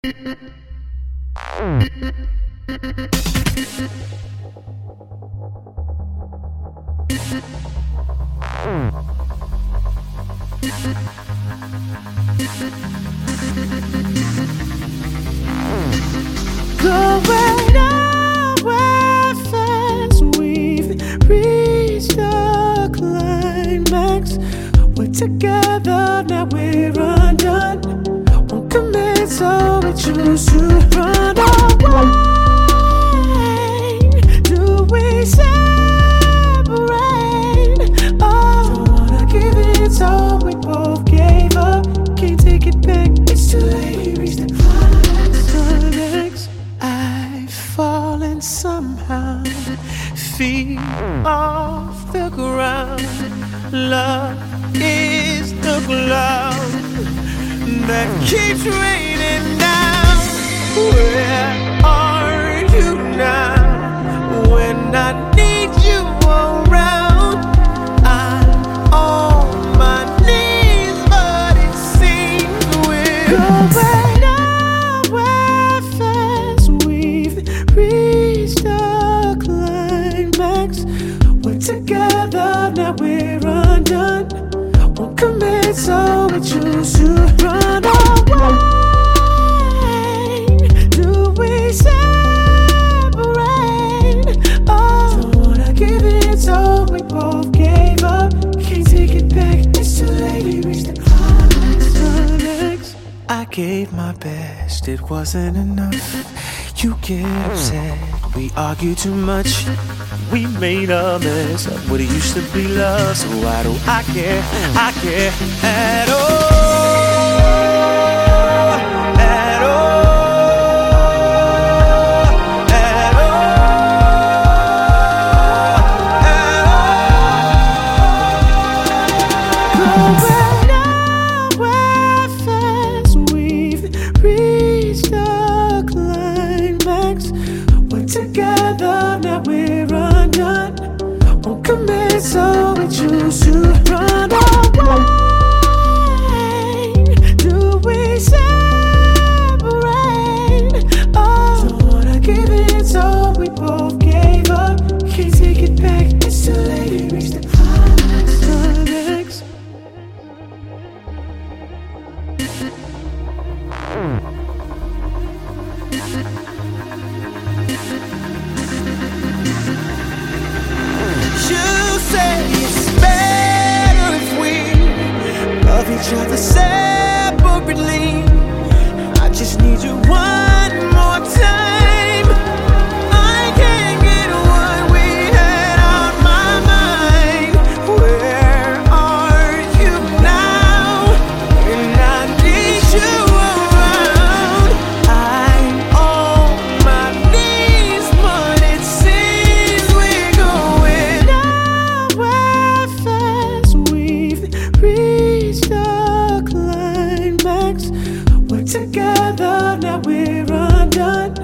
Going nowhere fast, we've reached the climax. We're together, now we're undone. Won't commit, so we choose to run away. Do we separate? Oh, don't wanna give it, so we both gave up. Can't take it back, it's too late, we reached the climax. I've fallen somehow, feet off the ground. Love is the cloud that keeps raining down. Where are you now? When I need you around, I'm on my knees, but it seems we're going nowhere fast. We've reached the climax. We're together, now we're undone. Won't commit, so we choose to run away. Do we separate? Oh, don't wanna give it, so we both gave up. Can't take it back, it's too late, we reached the climax. I gave my best, it wasn't enough. You get upset, we argue too much. We made a mess of what it used to be love. So why do I care? I care at all. At all. At all. Going nowhere fast, we've reached the climax. We're together, now we're undone. Won't commit, so we choose to run away. Do we separate? Oh, don't wanna give it, so we both gave up. Can't take it back, it's too late, we reached the climax. You say it's better if we love each other separately. I just need you one more time. I can't get what we had on my mind. Where are you now? And I need you around. I'm on my knees, but it seems we're going nowhere fast. We've reached the climax. We're together, now we're undone.